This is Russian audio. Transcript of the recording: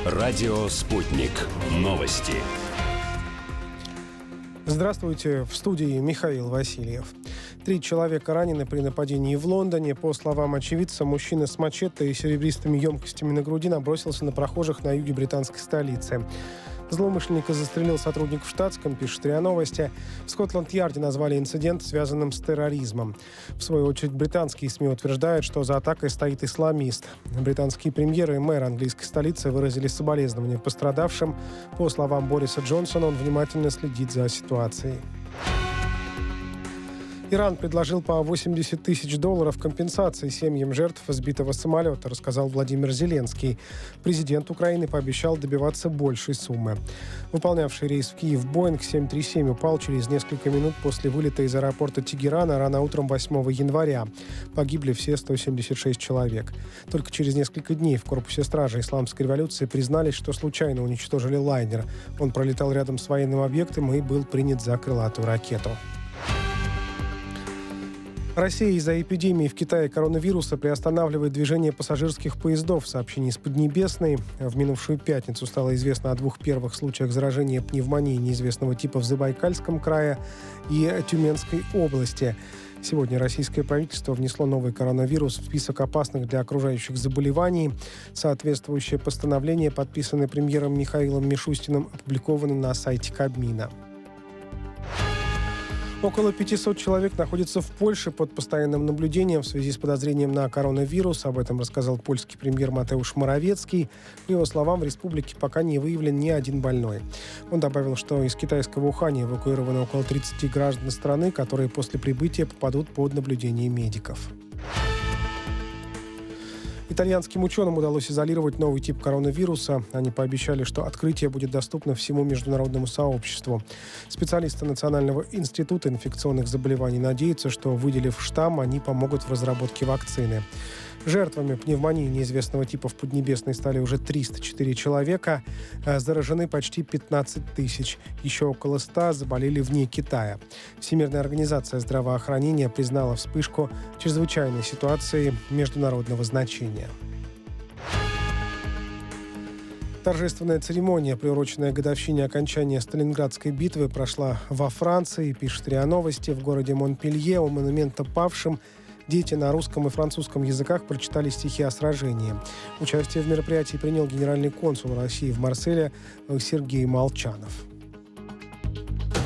Радио «Спутник». Новости. Здравствуйте, в студии Михаил Васильев. 3 человека ранены при нападении в Лондоне. По словам очевидца, мужчина с мачете и серебристыми емкостями на груди набросился на прохожих на юге британской столицы. Злоумышленника застрелил сотрудник в штатском, пишет РИА Новости. В Скотланд-Ярде назвали инцидент связанным с терроризмом. В свою очередь, британские СМИ утверждают, что за атакой стоит исламист. Британские премьеры и мэр английской столицы выразили соболезнования пострадавшим. По словам Бориса Джонсона, он внимательно следит за ситуацией. Иран предложил по $80 тысяч компенсации семьям жертв сбитого самолета, рассказал Владимир Зеленский. Президент Украины пообещал добиваться большей суммы. Выполнявший рейс в Киев Боинг 737 упал через несколько минут после вылета из аэропорта Тегерана рано утром 8 января. Погибли все 176 человек. Только через несколько дней в корпусе стражи Исламской революции признались, что случайно уничтожили лайнер. Он пролетал рядом с военным объектом и был принят за крылатую ракету. Россия из-за эпидемии в Китае коронавируса приостанавливает движение пассажирских поездов. В сообщении с Поднебесной в минувшую пятницу стало известно о 2 первых случаях заражения пневмонией неизвестного типа в Забайкальском крае и Тюменской области. Сегодня российское правительство внесло новый коронавирус в список опасных для окружающих заболеваний. Соответствующее постановление, подписанное премьером Михаилом Мишустиным, опубликовано на сайте Кабмина. Около 500 человек находятся в Польше под постоянным наблюдением в связи с подозрением на коронавирус. Об этом рассказал польский премьер Матеуш Моровецкий. По его словам, в республике пока не выявлен ни один больной. Он добавил, что из китайского Уханя эвакуировано около 30 граждан страны, которые после прибытия попадут под наблюдение медиков. Итальянским ученым удалось изолировать новый тип коронавируса. Они пообещали, что открытие будет доступно всему международному сообществу. Специалисты Национального института инфекционных заболеваний надеются, что, выделив штамм, они помогут в разработке вакцины. Жертвами пневмонии неизвестного типа в Поднебесной стали уже 304 человека. Заражены почти 15 тысяч. Еще около 100 заболели вне Китая. Всемирная организация здравоохранения признала вспышку чрезвычайной ситуации международного значения. Торжественная церемония, приуроченная к годовщине окончания Сталинградской битвы, прошла во Франции, пишет РИА Новости. В городе Монпелье у монумента павшим дети на русском и французском языках прочитали стихи о сражении. Участие в мероприятии принял генеральный консул России в Марселе Сергей Молчанов.